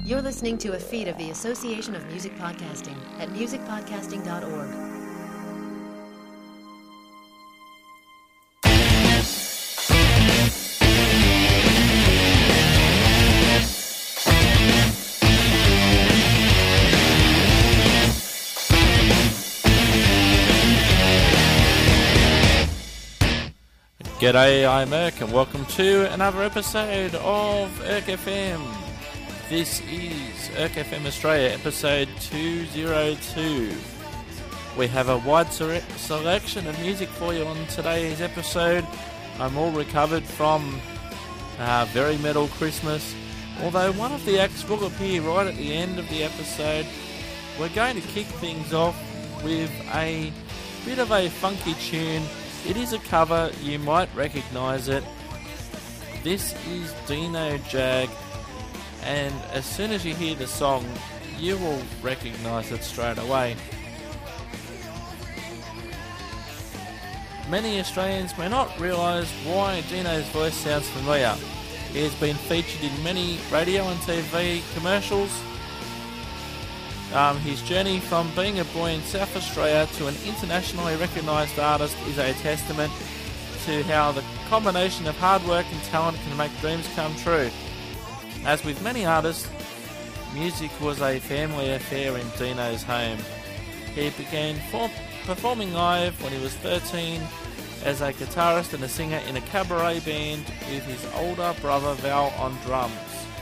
You're listening to a feed of the Association of Music Podcasting at musicpodcasting.org. G'day, I'm Irk and welcome to another episode of Irk FM. This is Irk FM Australia, episode 202. We have a wide selection of music for you on today's episode. I'm all recovered from Very Metal Christmas, although one of the acts will appear right at the end of the episode. We're going to kick things off with a bit of a funky tune. It is a cover, you might recognise it. This is Dino Jag, and as soon as you hear the song, you will recognise it straight away. Many Australians may not realise why Dino's voice sounds familiar. He has been featured in many radio and TV commercials. His journey from being a boy in South Australia to an internationally recognised artist is a testament to how the combination of hard work and talent can make dreams come true. As with many artists, music was a family affair in Dino's home. He began performing live when he was 13 as a guitarist and a singer in a cabaret band with his older brother Val on drums.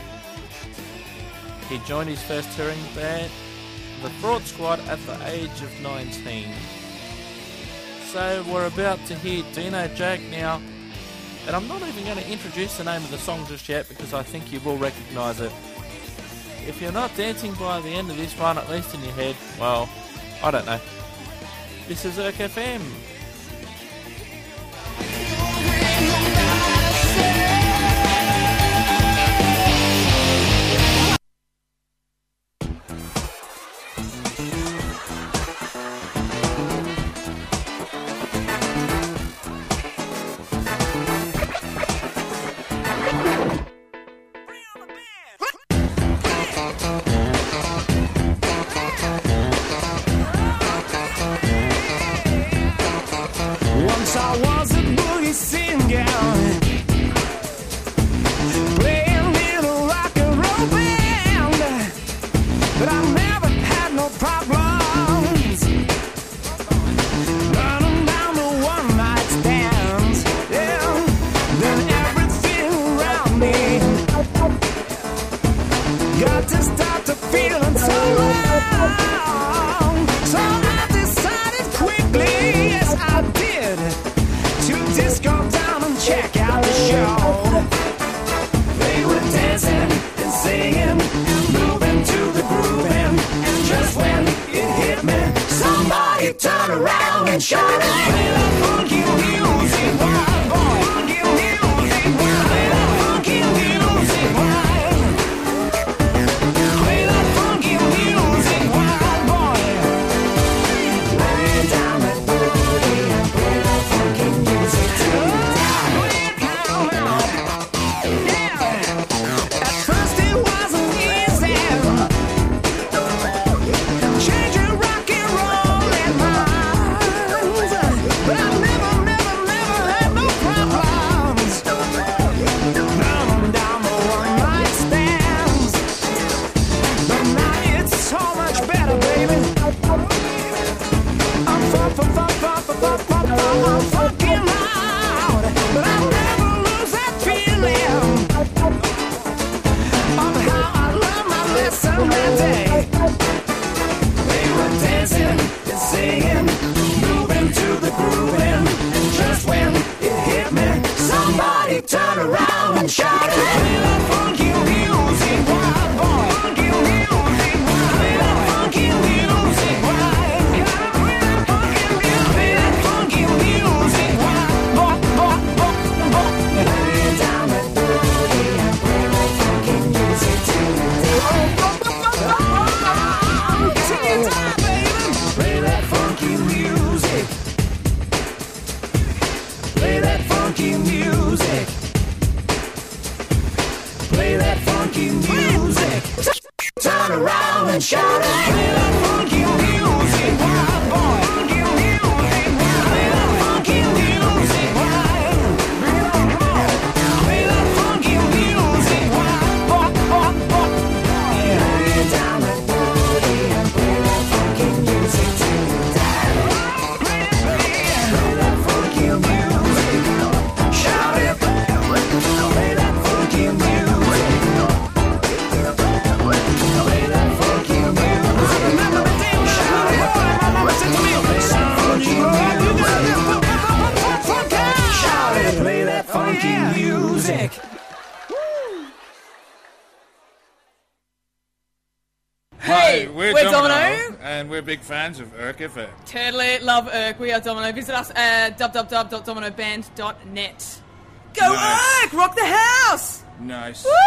He joined his first touring band, the Fraud Squad, at the age of 19. So we're about to hear Dino Jag now, and I'm not even going to introduce the name of the song just yet because I think you will recognise it. If you're not dancing by the end of this one, at least in your head, well, I don't know. This is Irk FM. funky music. and shout it. Play that funky music, wild boy. Funky music, wild. Play that funky music, wild. Play that funky music, wild boy. Lay down the booty and play that funky music till you die. Play that funky music, shout it. Play that funky music. Play that funky music. I remember the day when I was a boy. My mama said to me, "Son, you gotta shout it." Play that funky music. Hey, we're Domino. and we're big fans of Irk FM. Totally love Irk. We are Domino. Visit us at www.dominoband.net. Go Nice. Irk! Rock the house! Nice. Woo!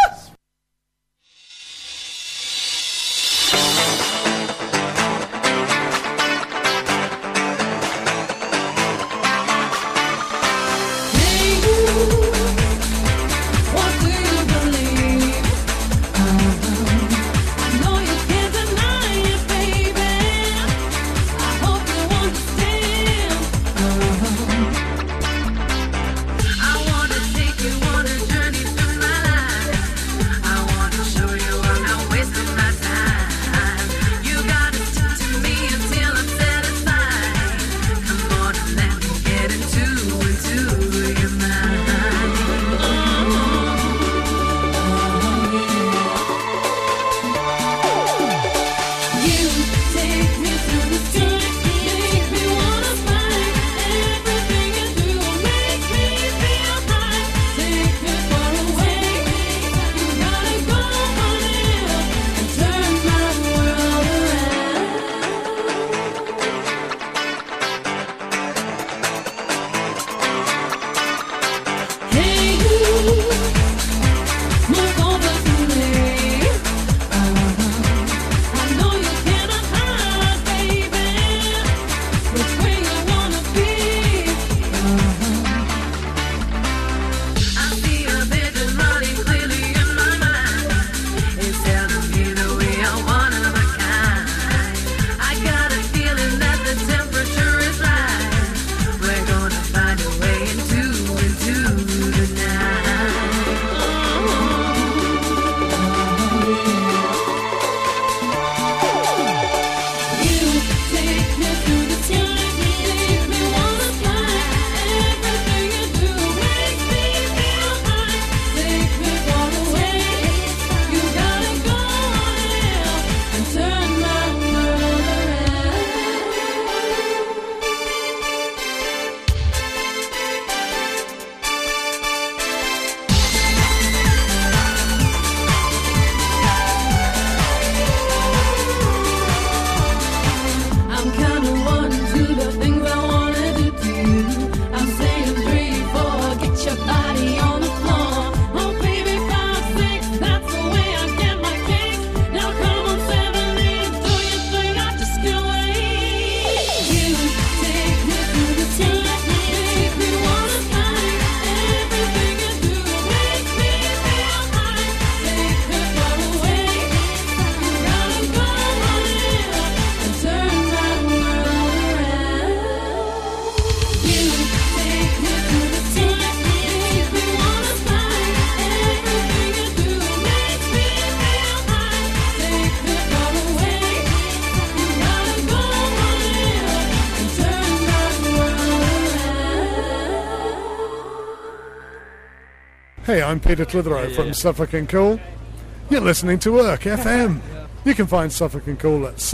Hey, I'm Peter Clitheroe from Suffolk and Cool. You're listening to Irk FM. You can find Suffolk and Cool at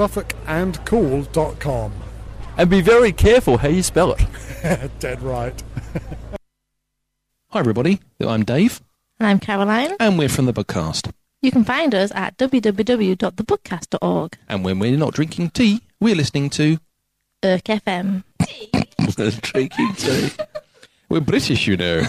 suffolkandcool.com. And be very careful how you spell it. Dead right. Hi everybody, I'm Dave. And I'm Caroline. And we're from The Bookcast. You can find us at www.thebookcast.org. And when we're not drinking tea, we're listening to... Irk FM. Drinking tea. We're British, you know.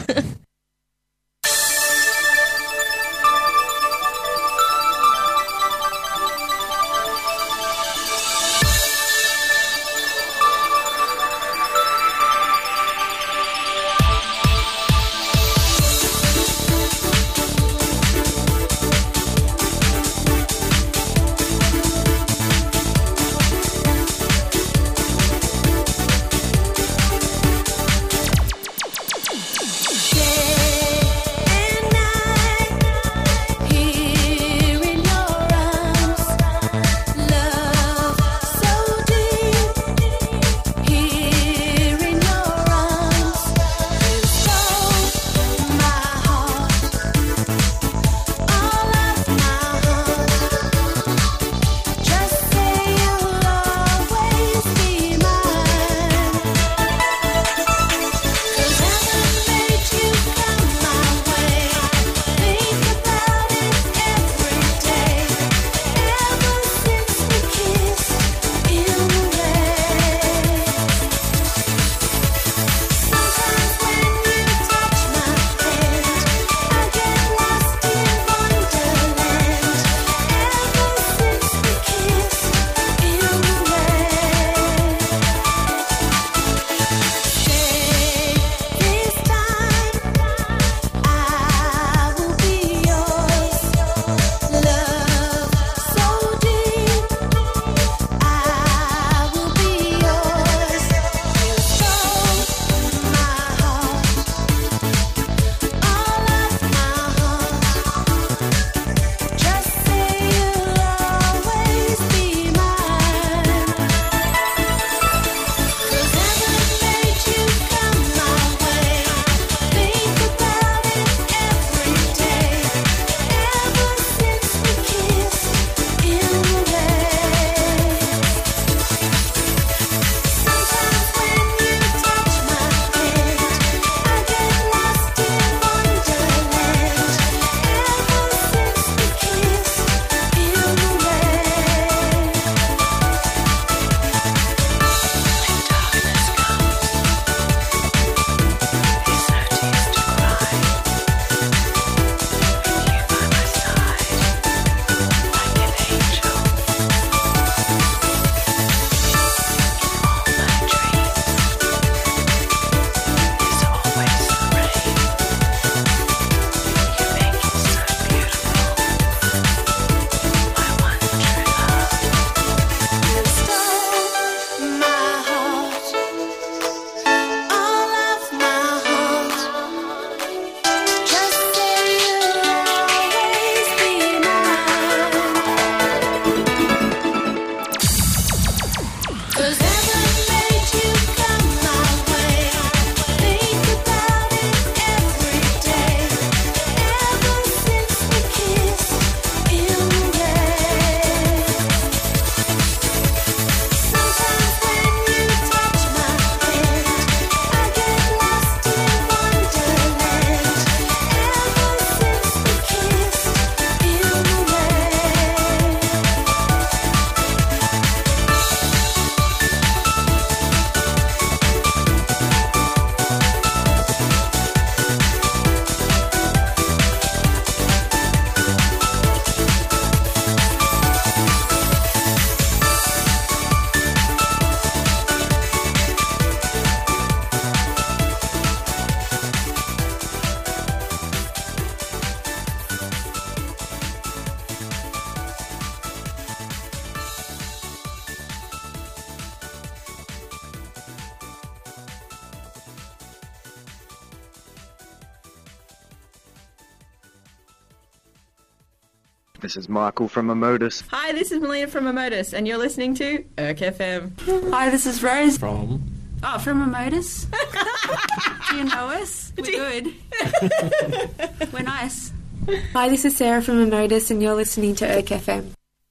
This is Michael from Emotus. Hi, this is Melina from Emotus, and you're listening to Irk FM. Hi, this is Rose. From? Oh, from Emotus. Do you know us? We're good. We're nice. Hi, this is Sarah from Emotus, and you're listening to Irk FM.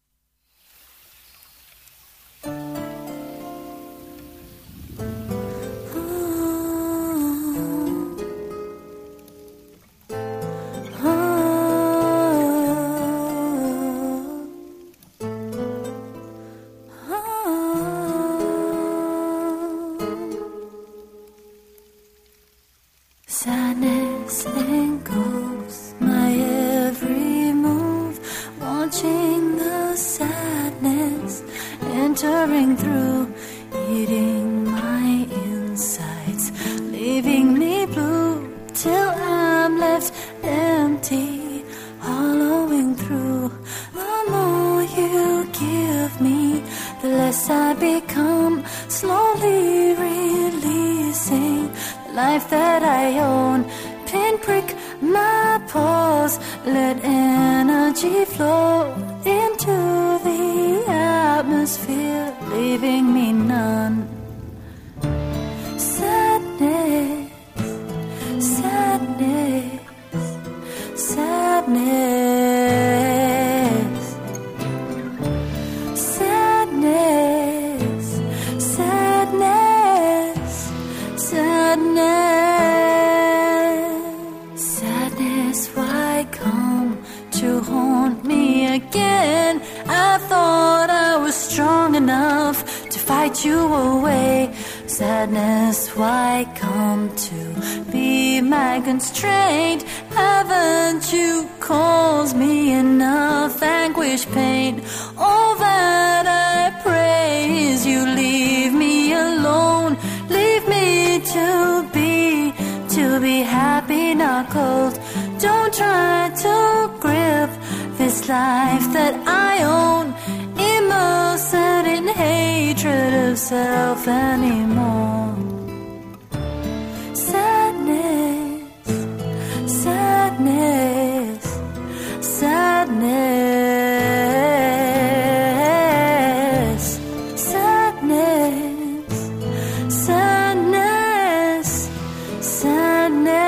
Sadness engulfs my every move, watching the sadness entering through, eating my insides, leaving me blue till I'm left empty, hollowing through. The more you give me, the less I become, slowly releasing life that I own. Pinprick my pulse, let energy flow into the atmosphere, leaving me none. Sadness, sadness, sadness, sadness, sadness, sadness, sadness, why come to haunt me again? I thought I was strong enough to fight you away. Sadness, why come to be my constraint? Haven't you caused me enough anguish, pain? All that I pray is you leave me alone, leave me to be happy, not cold. Don't try to grip this life that I own, immersed in hatred of self anymore. Sadness, sadness, sadness, sadness, sadness, sadness.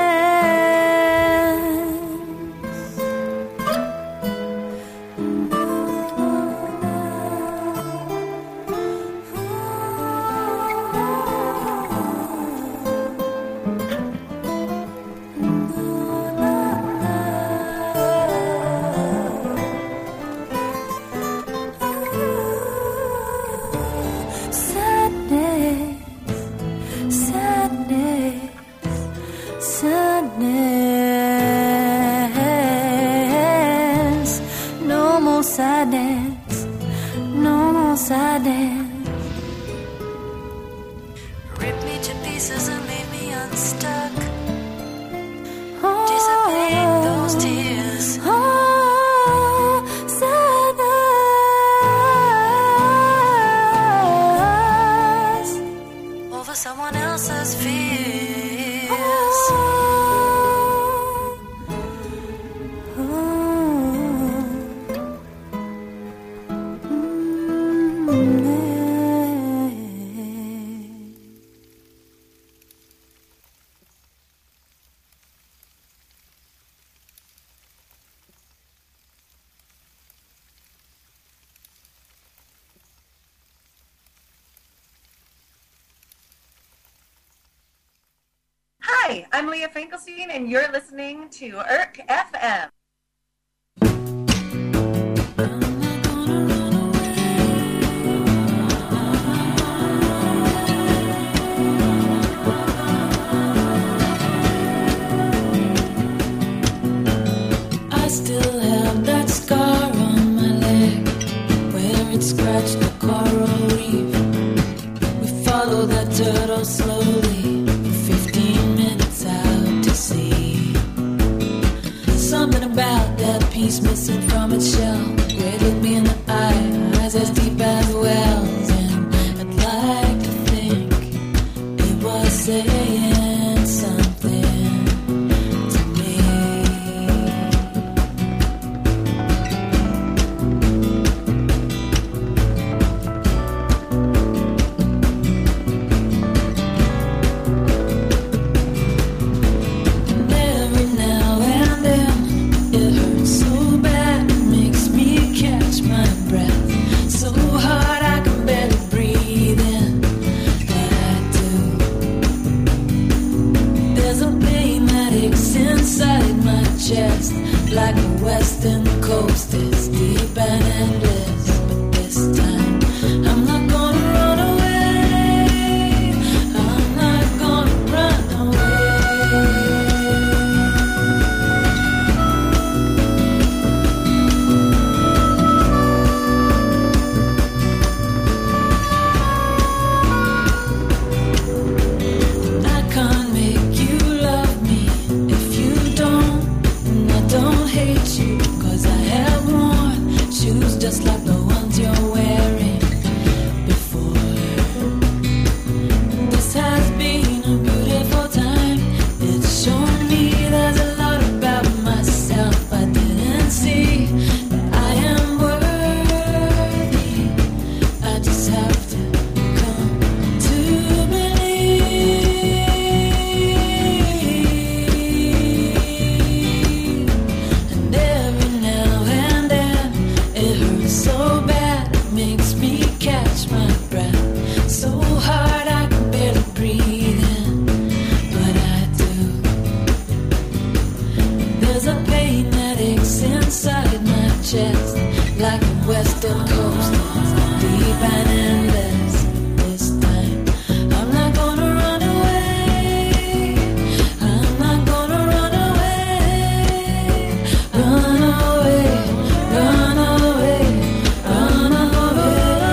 Sadness, no more sadness, no more sadness. Rip me to pieces and leave me unstuck. Dissipate those tears. Sadness over someone else's fears. Hi, I'm Leah Finkelstein, and you're listening to Irk FM. I still have that scar on my leg where it scratched the coral reef. We follow that turtle slowly for 15 minutes out to sea. Something about like the western coast, deep and endless. This time, I'm not gonna run away. I'm not gonna run away. Run away, run away, run away.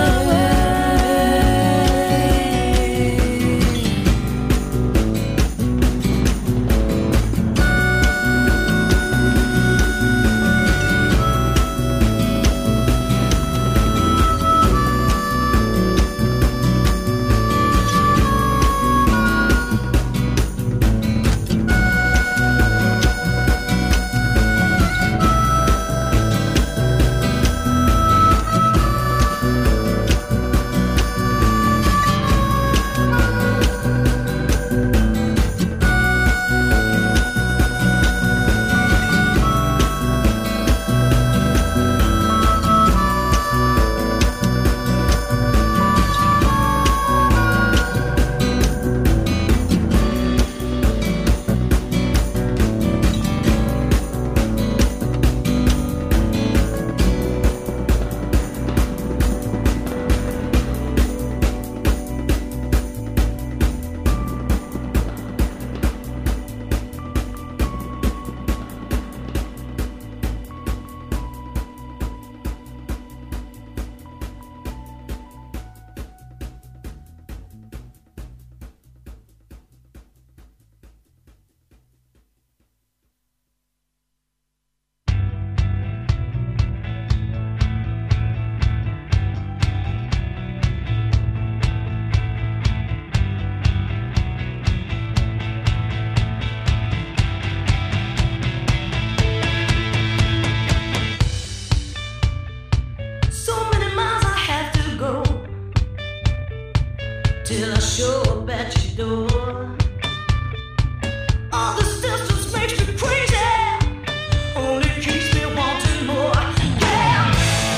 Till I show up at your door. All this distance makes me crazy, only keeps me wanting more. Yeah.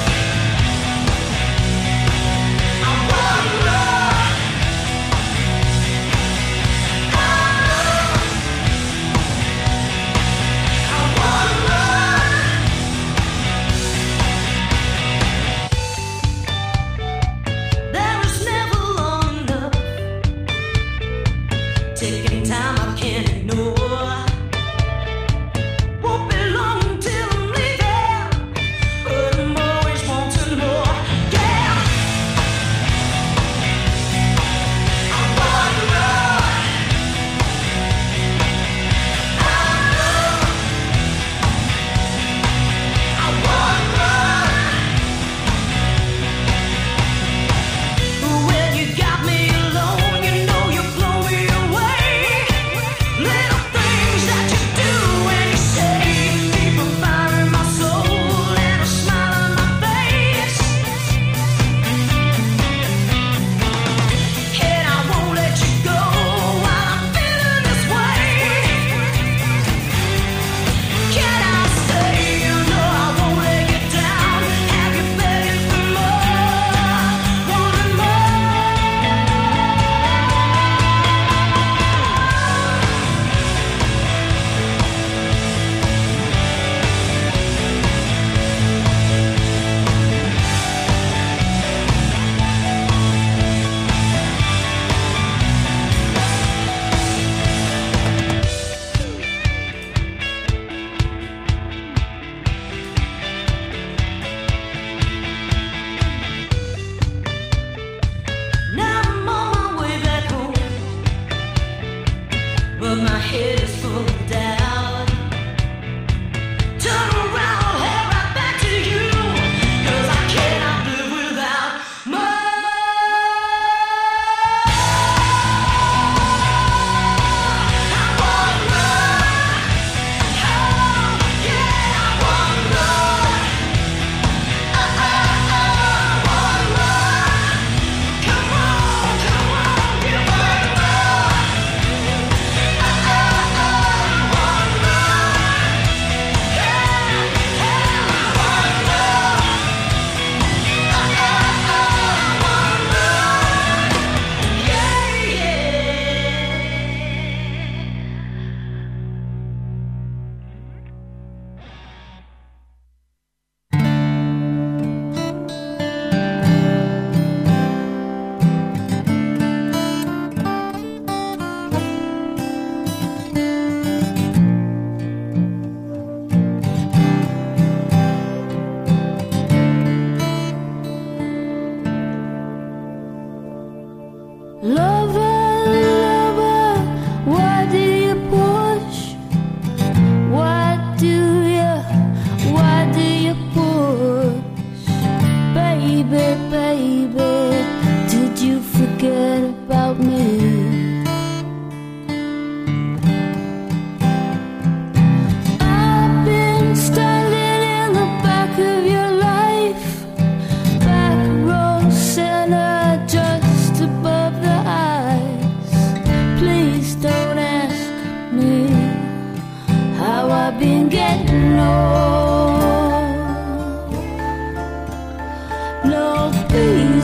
I wanna run. I wanna run. There is never long enough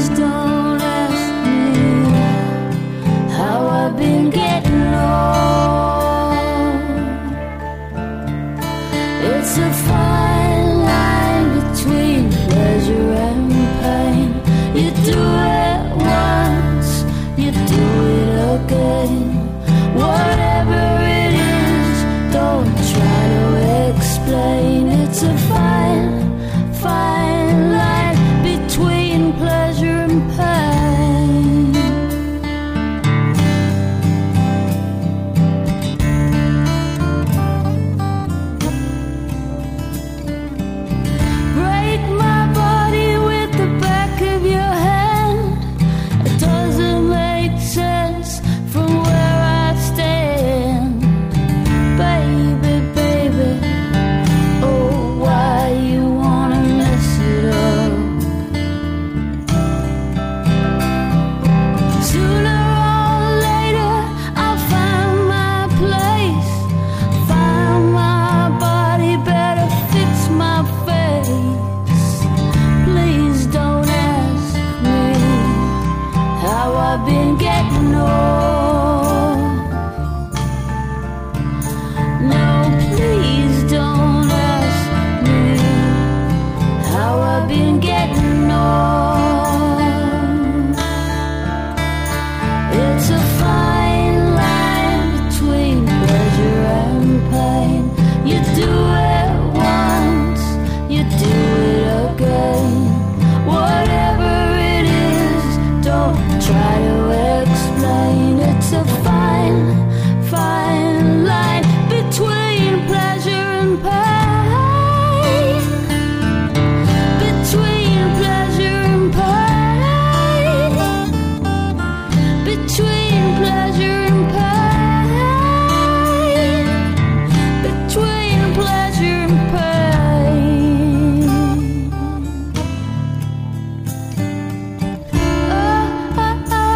don't ask me how I've been getting on. It's a fine line between pleasure and pain. You do it once, you do it again. Whatever it is, don't try to explain. It's a fine, fine line between pleasure and pain. Break my body with the back of your hand. It doesn't make sense from where I stand. Baby, baby, oh, why you wanna mess it up? Sooner or later, I'll find my place. Find my body, better fix my face. Please don't ask me how I've been getting on. No, please don't ask me how I've been getting on. It's a fine line between pleasure and pain. You do it once, you do it again. Whatever it is, don't try to explain. It's a fine, fine line between pleasure and pain. Between pleasure and pain. Between pleasure and pain. Between pleasure and pain. Oh, oh, oh,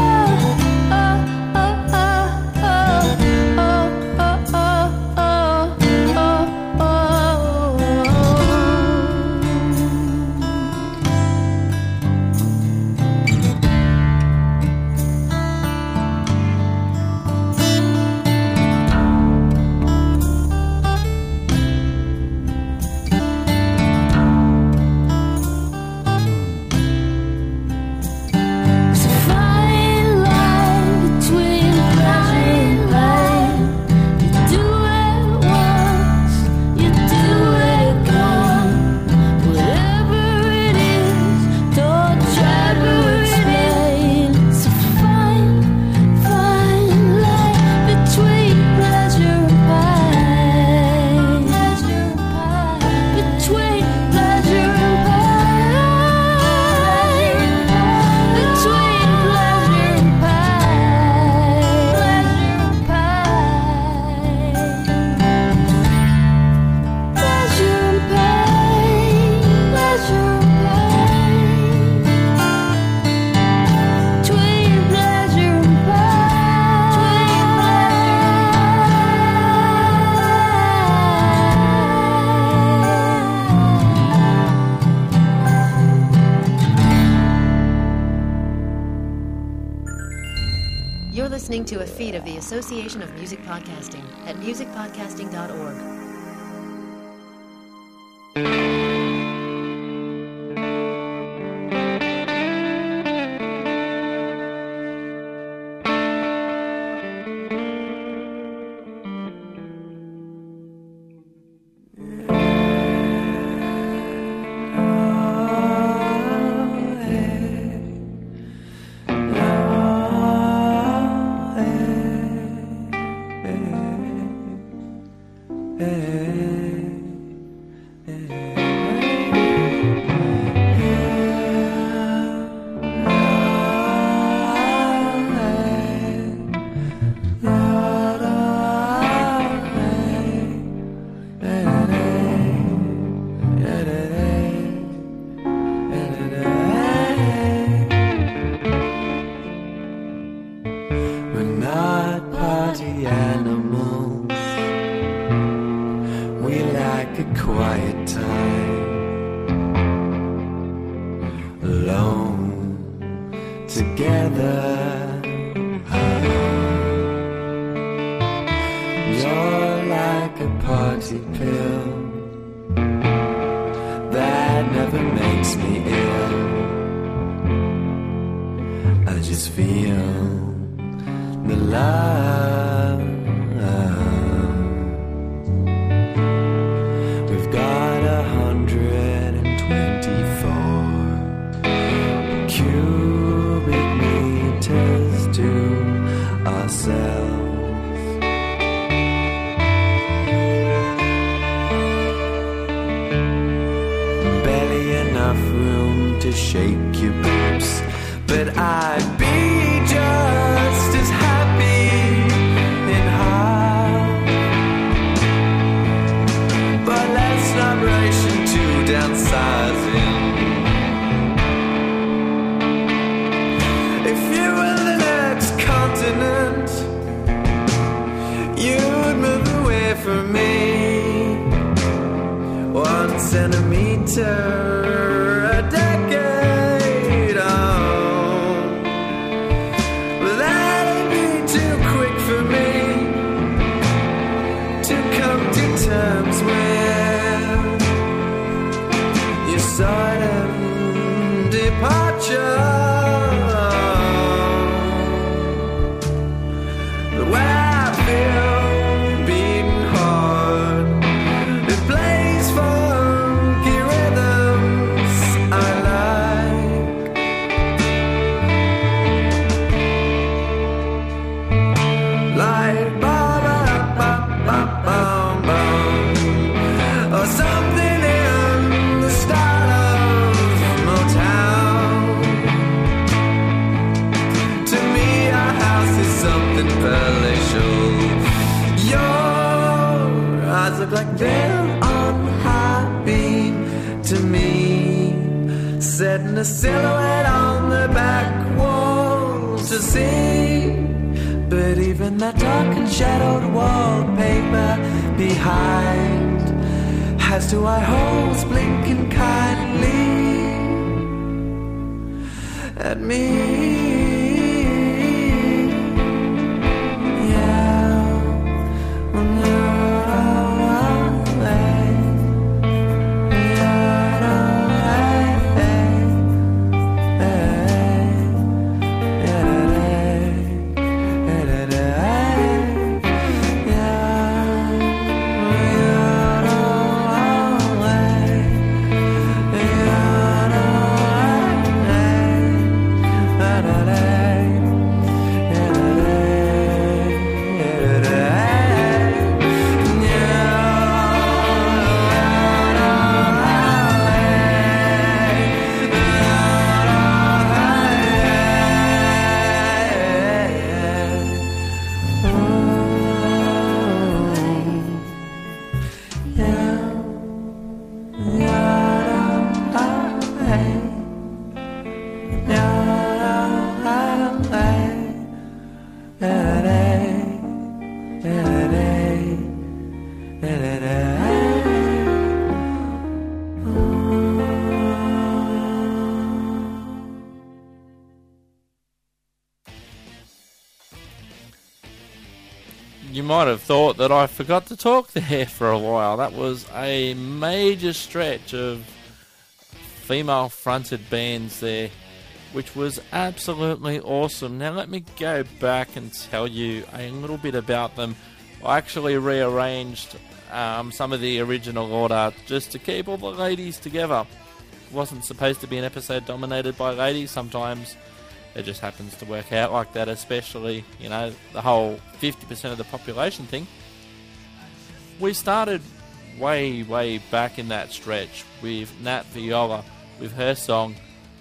oh, oh, oh, oh, oh, oh, oh, It's a fine line between pleasure and pain. You do it once, you do it again. Whatever it is, don't try to explain. It's a fine, fine line between pleasure and pain. Between pleasure and pain. Between pleasure and pain. Pleasure and pain. Pleasure and pain. Between pleasure and You're listening to a feed of the Association of Music Podcasting at musicpodcasting.org. Hey. together. You're like a party pill that never makes me ill. I just feel the love. We've got 124 cubic meters to ourselves. Enough room to shake your boots, but I'd be just as happy in half. But let's not rush into downsizing. If you were the next continent, you'd move away from me 1 centimeter. Sudden departure, the way I feel beating hard, it plays funky rhythms I like. Like ba ba ba ba ba ba, or something in the style. Your eyes look like they're on the high beam to me, setting a silhouette on the back wall to see. But even that dark and shadowed wallpaper behind has two eye holes blinking kindly at me. You might have thought that I forgot to talk there for a while. That was a major stretch of female-fronted bands there, which was absolutely awesome. Now let me go back and tell you a little bit about them. I actually rearranged some of the original order just to keep all the ladies together. It wasn't supposed to be an episode dominated by ladies. Sometimes it just happens to work out like that, especially, you know, the whole 50% of the population thing. We started way, way back in that stretch with Nat Viola, with her song,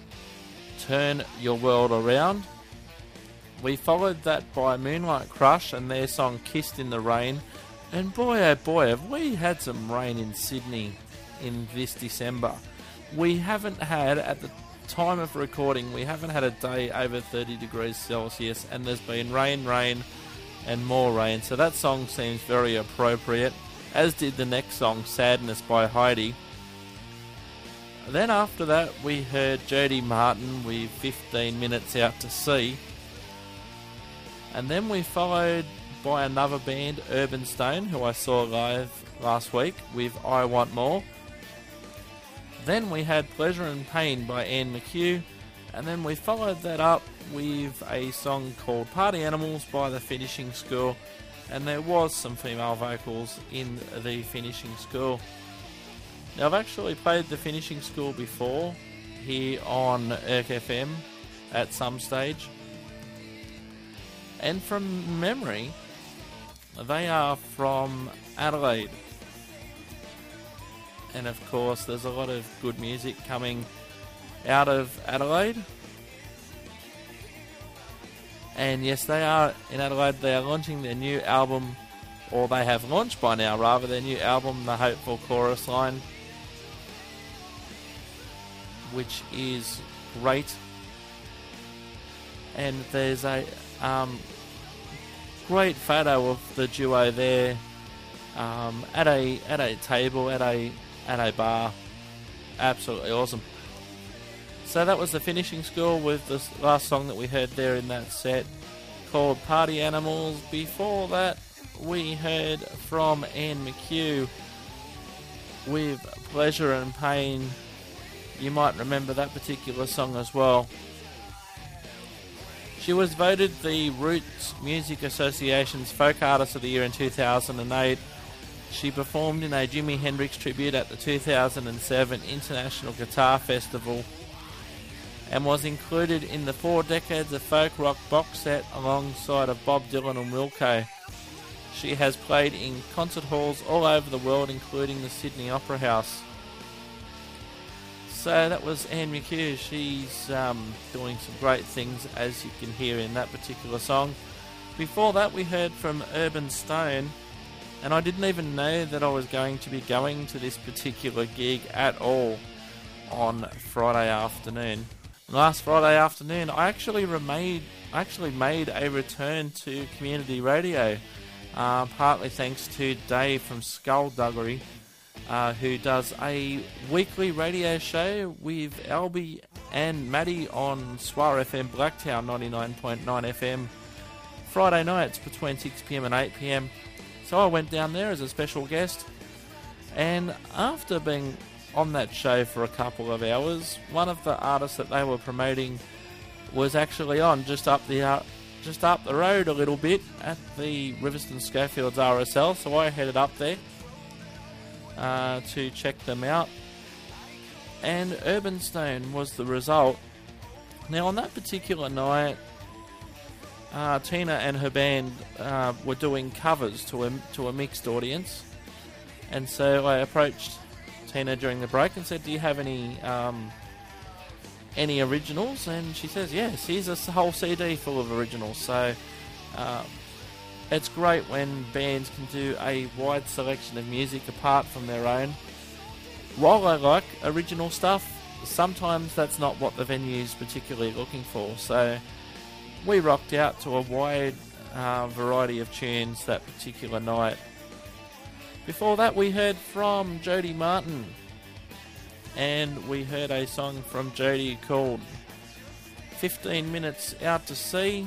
Turn Your World Around. We followed that by Moonlight Crush and their song, Kissed in the Rain. And boy, oh boy, have we had some rain in Sydney in this December. We haven't had, at the time of recording, we haven't had a day over 30 degrees Celsius, and there's been rain, and more rain. So that song seems very appropriate, as did the next song, Sadness by Heidi. Then after that, we heard Jody Martin with 15 Minutes Out to Sea. And then we followed by another band, Urban Stone, who I saw live last week, with I Want More. Then we had Pleasure and Pain by Anne McHugh. And then we followed that up with a song called Party Animals by The Finishing School. And there was some female vocals in The Finishing School. Now, I've actually played The Finishing School before here on ERC FM at some stage. And from memory, they are from Adelaide. And of course, there's a lot of good music coming out of Adelaide. And yes, they are in Adelaide. They are launching their new album, or they have launched by now rather, their new album, The Hopeful Chorus Line, which is great. And there's a great photo of the duo there at a table at a bar. Absolutely awesome. So that was The Finishing School with the last song that we heard there in that set, called Party Animals. Before that, we heard from Anne McHugh with Pleasure and Pain. You might remember that particular song as well. She was voted the Roots Music Association's Folk Artist of the Year in 2008. She performed in a Jimi Hendrix tribute at the 2007 International Guitar Festival and was included in the 4 Decades of Folk Rock box set alongside of Bob Dylan and Wilco. She has played in concert halls all over the world, including the Sydney Opera House. So that was Anne McHugh. She's doing some great things, as you can hear in that particular song. Before that, we heard from Urban Stone, and I didn't even know that I was going to be going to this particular gig at all on Friday afternoon. Last Friday afternoon, I actually made a return to community radio, partly thanks to Dave from Skullduggery, who does a weekly radio show with Albie and Maddie on Swar FM Blacktown 99.9 FM, Friday nights between 6pm and 8pm. So I went down there as a special guest, and after being on that show for a couple of hours, one of the artists that they were promoting was actually on just up the road a little bit at the Riverstone Schofields RSL, so I headed up there to check them out, and Urban Stone was the result. Now, on that particular night, Tina and her band were doing covers to a mixed audience, and so I approached Tina during the break and said, "Do you have any originals?" And she says, "Yes, here's a whole CD full of originals." So it's great when bands can do a wide selection of music apart from their own. While I like original stuff, sometimes that's not what the venue's particularly looking for. So we rocked out to a wide variety of tunes that particular night. Before that, we heard from Jody Martin, and we heard a song from Jody called 15 Minutes Out to Sea.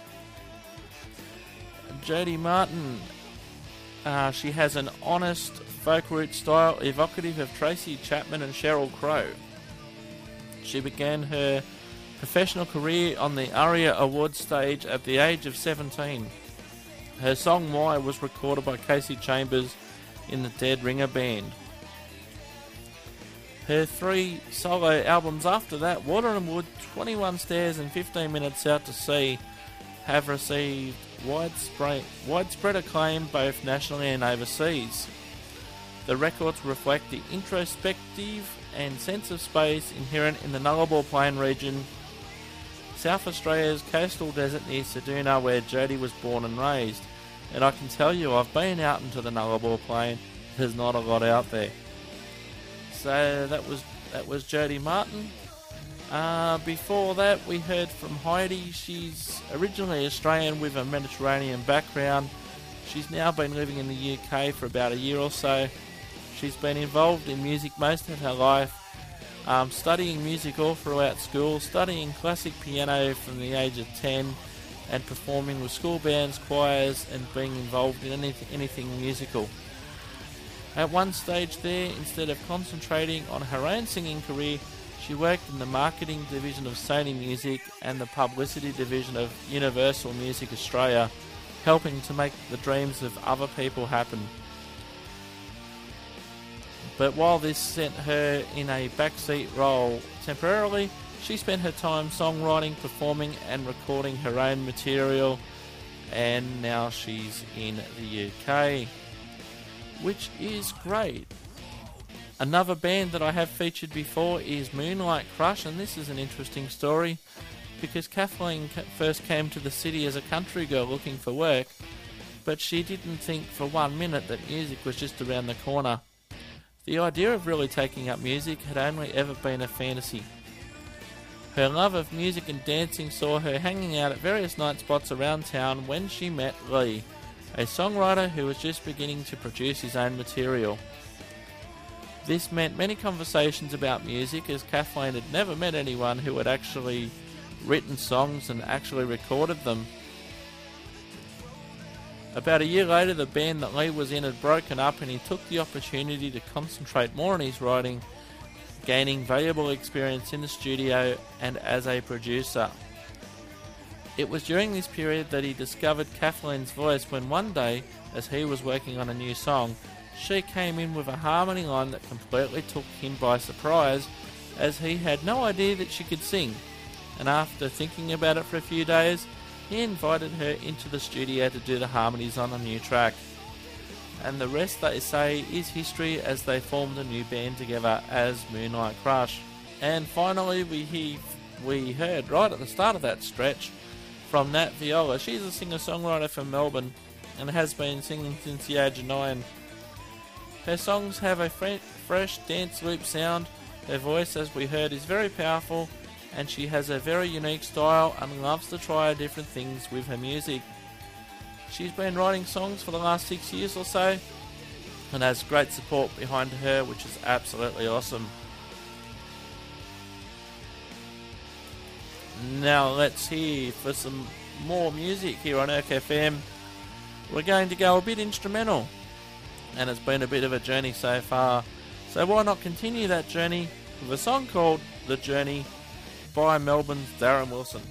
Jody Martin, she has an honest folk root style evocative of Tracy Chapman and Sheryl Crow. She began her professional career on the ARIA Awards stage at the age of 17. Her song Why was recorded by Casey Chambers in the Dead Ringer Band. Her 3 solo albums after that, Water and Wood, 21 Stairs and 15 Minutes Out to Sea, have received widespread acclaim both nationally and overseas. The records reflect the introspective and sense of space inherent in the Nullarbor Plain region, South Australia's coastal desert near Ceduna, where Jody was born and raised. And I can tell you, I've been out into the Nullarbor Plain. There's not a lot out there. So that was Jody Martin. Before that, we heard from Heidi. She's originally Australian with a Mediterranean background. She's now been living in the UK for about a year or so. She's been involved in music most of her life, studying music all throughout school, studying classic piano from the age of 10, and performing with school bands, choirs, and being involved in anything musical. At one stage there, instead of concentrating on her own singing career, she worked in the marketing division of Sony Music and the publicity division of Universal Music Australia, helping to make the dreams of other people happen. But while this sent her in a backseat role temporarily, she spent her time songwriting, performing and recording her own material, and now she's in the UK, which is great. Another band that I have featured before is Moonlight Crush, and this is an interesting story because Kathleen first came to the city as a country girl looking for work, but she didn't think for 1 minute that music was just around the corner. The idea of really taking up music had only ever been a fantasy. Her love of music and dancing saw her hanging out at various night spots around town when she met Lee, a songwriter who was just beginning to produce his own material. This meant many conversations about music, as Kathleen had never met anyone who had actually written songs and actually recorded them. About a year later, the band that Lee was in had broken up, and he took the opportunity to concentrate more on his writing, gaining valuable experience in the studio and as a producer. It was during this period that he discovered Kathleen's voice when one day, as he was working on a new song, she came in with a harmony line that completely took him by surprise, as he had no idea that she could sing. And after thinking about it for a few days, he invited her into the studio to do the harmonies on a new track. And the rest, they say, is history, as they formed a new band together as Moonlight Crush. And finally, we heard right at the start of that stretch from Nat Viola. She's a singer-songwriter from Melbourne and has been singing since the age of 9. Her songs have a fresh dance loop sound. Her voice, as we heard, is very powerful, and she has a very unique style and loves to try different things with her music. She's been writing songs for the last 6 years or so and has great support behind her, which is absolutely awesome. Now let's hear for some more music here on Erk FM. We're going to go a bit instrumental, and it's been a bit of a journey so far, so why not continue that journey with a song called The Journey by Melbourne's Darren Wilson.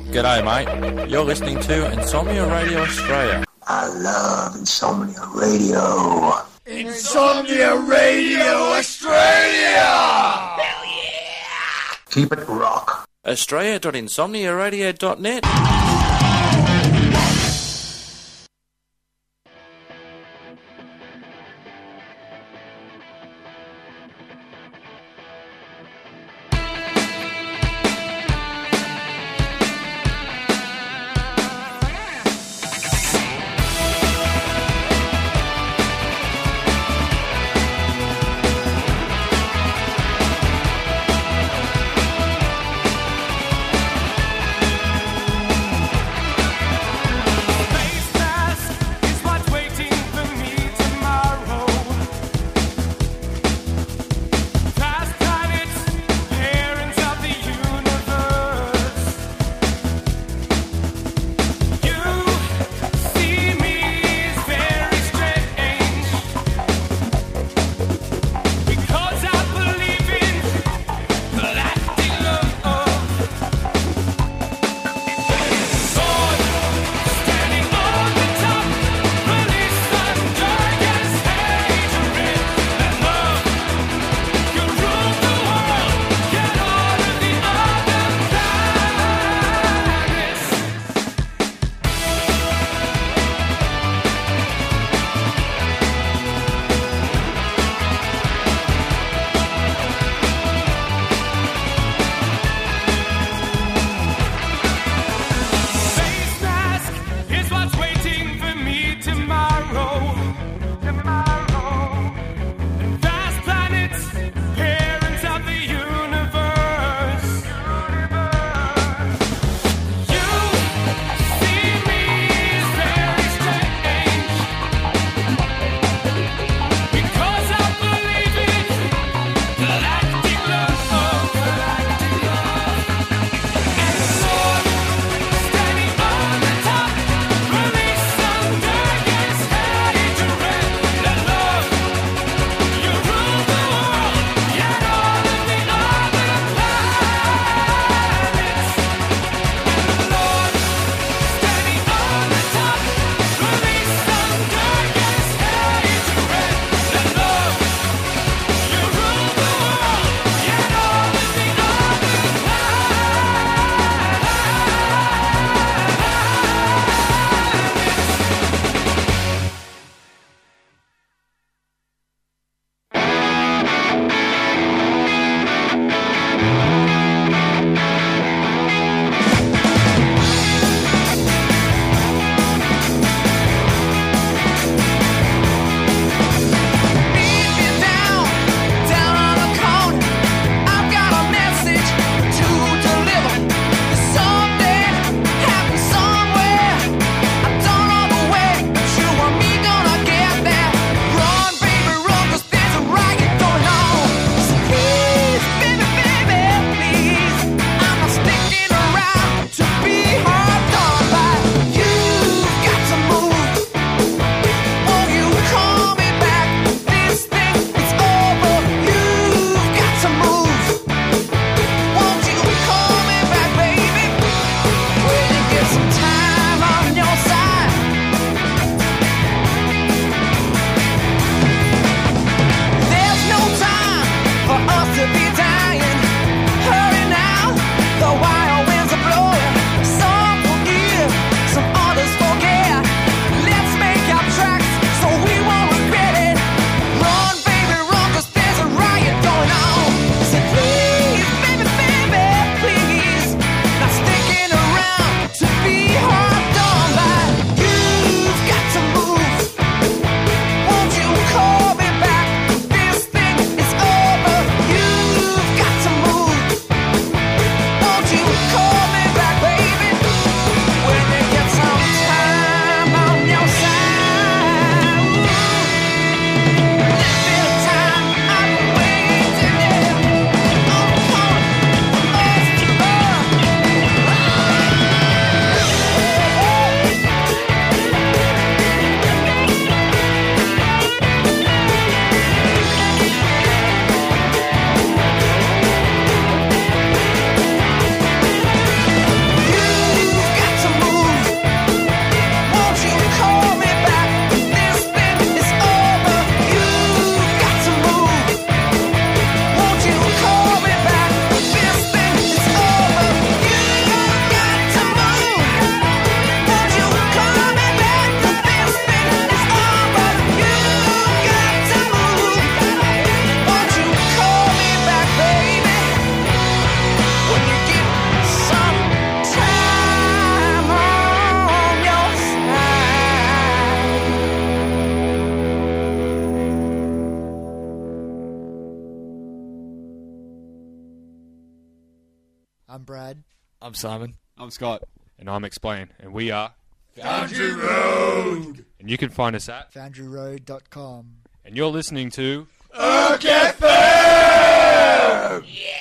G'day, mate. You're listening to Insomnia Radio Australia. I love Insomnia Radio. Insomnia Radio Australia! Hell yeah! Keep it rock. Australia.insomniaradio.net. Face mask is what's waiting for me to I'm Brad. I'm Simon. I'm Scott. And I'm Explain. And we are Foundry Road! And you can find us at foundryroad.com. And you're listening to Erk FM! Yeah!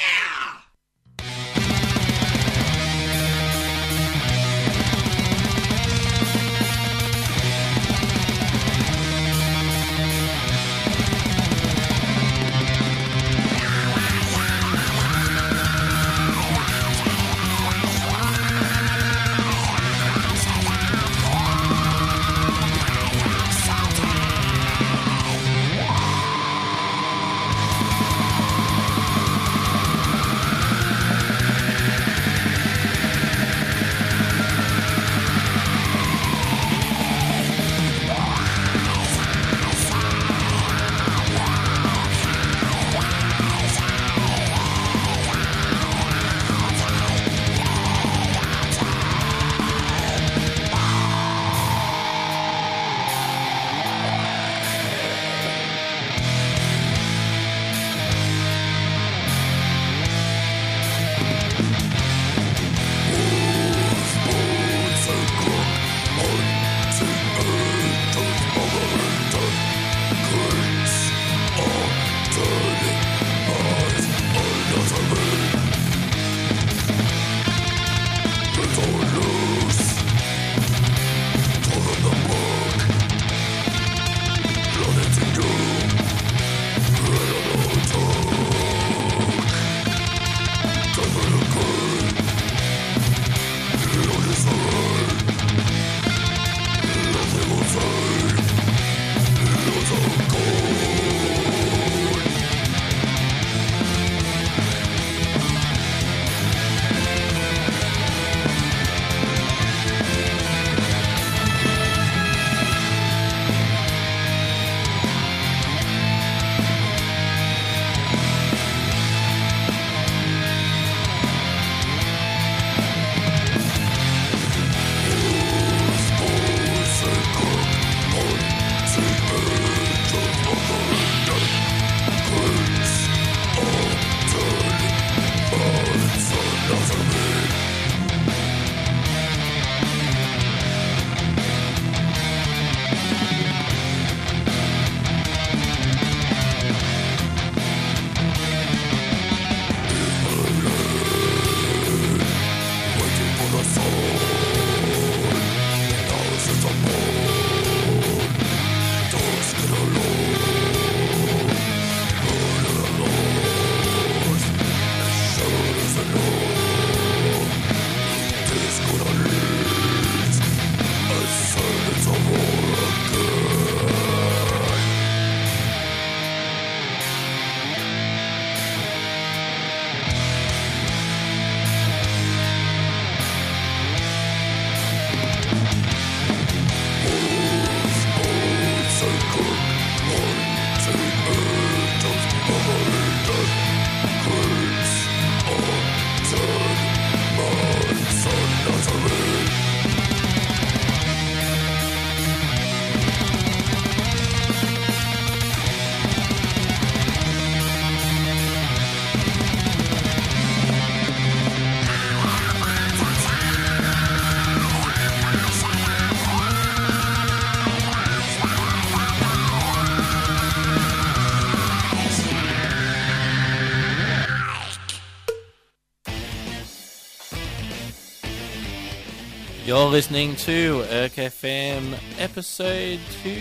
You're listening to Erk FM episode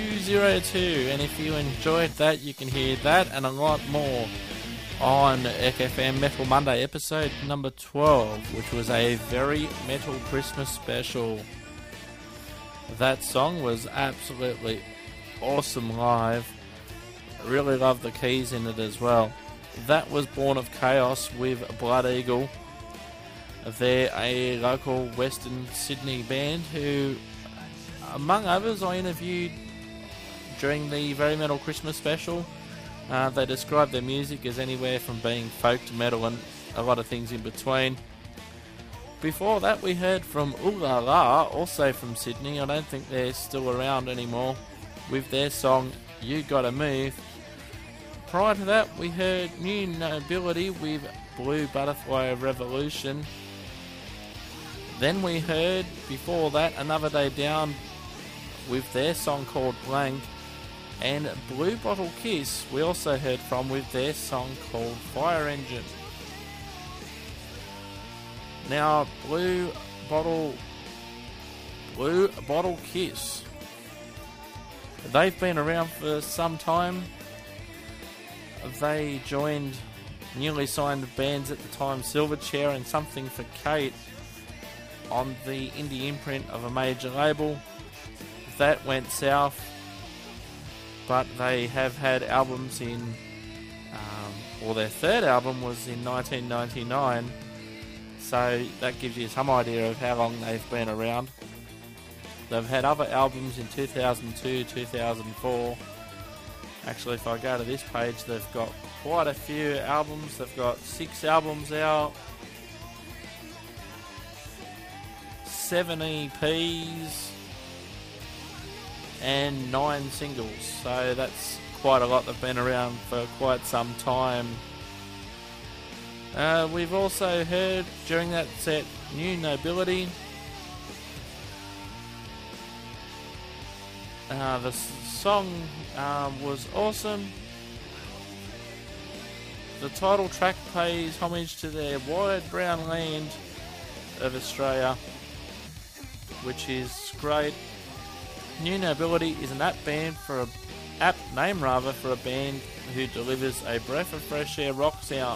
202, and if you enjoyed that, you can hear that and a lot more on Erk FM Metal Monday episode number 12, which was a very metal Christmas special. That song was absolutely awesome live. I really love the keys in it as well. That was Born of Chaos with Blood Eagle. They're a local Western Sydney band who, among others, I interviewed during the Very Metal Christmas special. They describe their music as anywhere from being folk to metal and a lot of things in between. Before that, we heard from Ooh La La, also from Sydney. I don't think they're still around anymore, with their song You Gotta Move. prior to that, we heard New Nobility with Blue Butterfly Revolution. Then we heard, before that, Another Day Down with their song called Blank. And Blue Bottle Kiss we also heard from with their song called Fire Engine. Now, Blue Bottle Kiss, they've been around for some time. They joined newly signed bands at the time, Silverchair and Something for Kate, on the indie imprint of a major label. That went south, but they have had albums in, their third album was in 1999, so that gives you some idea of how long they've been around. They've had other albums in 2002, 2004. Actually, if I go to this page, they've got quite a few albums. They've got 6 albums out, 7 EPs, and 9 singles. So that's quite a lot. They've been around for quite some time. We've also heard during that set New Nobility. The song was awesome. The title track pays homage to their wide brown land of Australia, which is great. New Nobility is an apt name for a band who delivers a breath of fresh air rock sound.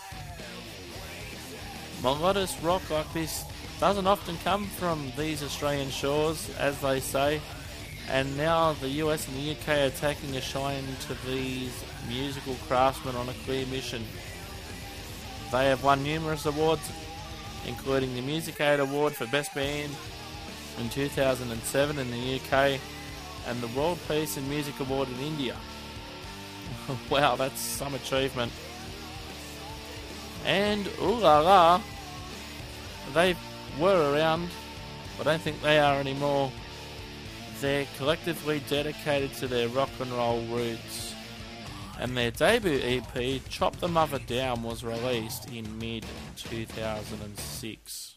Melodious rock like this doesn't often come from these Australian shores, as they say, and now the US and the UK are taking a shine to these musical craftsmen on a clear mission. They have won numerous awards, including the Music Aid Award for Best Band in 2007 in the UK, and the World Peace and Music Award in India. Wow, that's some achievement. And ooh la la, they were around, but I don't think they are anymore. They're collectively dedicated to their rock and roll roots, and their debut EP, Chop the Mother Down, was released in mid-2006.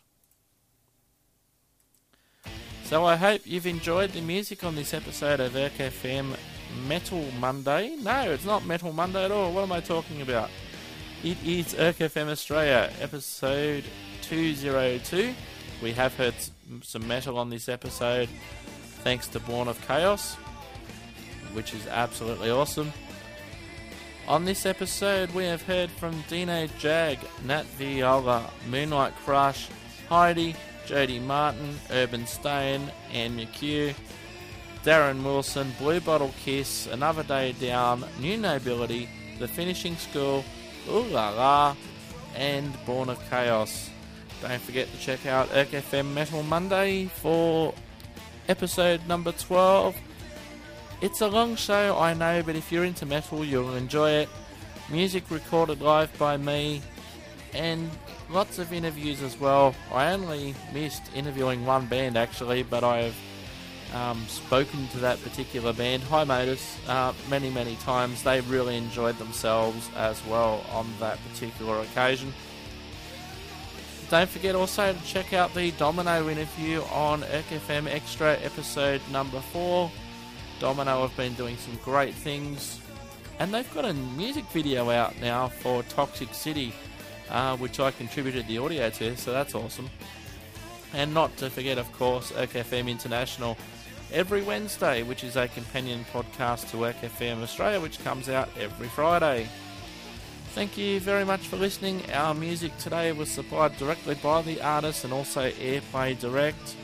So I hope you've enjoyed the music on this episode of Erk FM Metal Monday. No, it's not Metal Monday at all. What am I talking about? It is Erk FM Australia, episode 202. We have heard some metal on this episode, thanks to Born of Chaos, which is absolutely awesome. On this episode, we have heard from Dino Jag, Nat Viola, Moonlight Crush, Heidi, Jody Martin, Urban Stain, Anne McHugh, Darren Wilson, Blue Bottle Kiss, Another Day Down, New Nobility, The Finishing School, Ooh La La, and Born of Chaos. Don't forget to check out Erk FM Metal Monday for episode number 12. It's a long show, I know, but if you're into metal, you'll enjoy it. Music recorded live by me, and lots of interviews as well. I only missed interviewing one band actually, but I've spoken to that particular band, High Modus, many times. They really enjoyed themselves as well on that particular occasion. Don't forget also to check out the Domino interview on Erk FM Extra episode number 4. Domino have been doing some great things, and they've got a music video out now for Toxic City, which I contributed the audio to, so that's awesome. And not to forget, of course, Erk FM International every Wednesday, which is a companion podcast to Erk FM Australia, which comes out every Friday. Thank you very much for listening. Our music today was supplied directly by the artists and also Airplay Direct.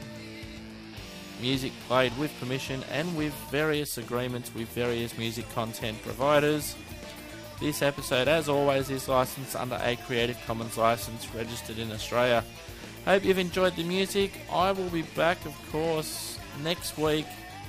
Music played with permission and with various agreements with various music content providers. This episode, as always, is licensed under a Creative Commons license registered in Australia. Hope you've enjoyed the music. I will be back, of course, next week.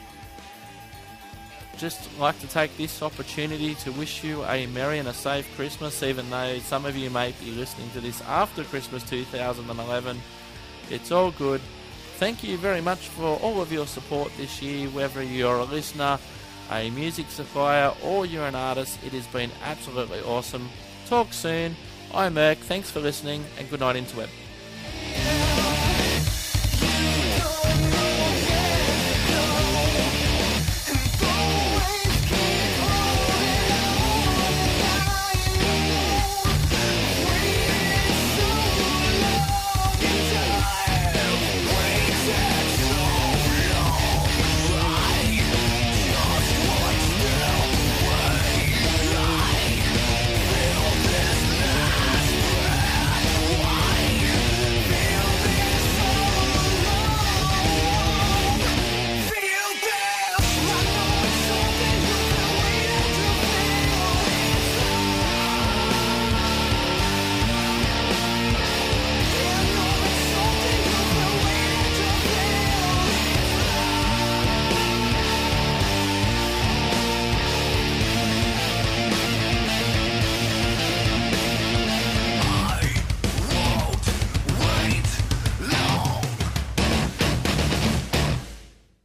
Just like to take this opportunity to wish you a merry and a safe Christmas, even though some of you may be listening to this after Christmas 2011. It's all good. Thank you very much for all of your support this year, whether you're a listener, a music supplier, or you're an artist, it has been absolutely awesome. Talk soon. I'm Merc. Thanks for listening, and good night, Interweb.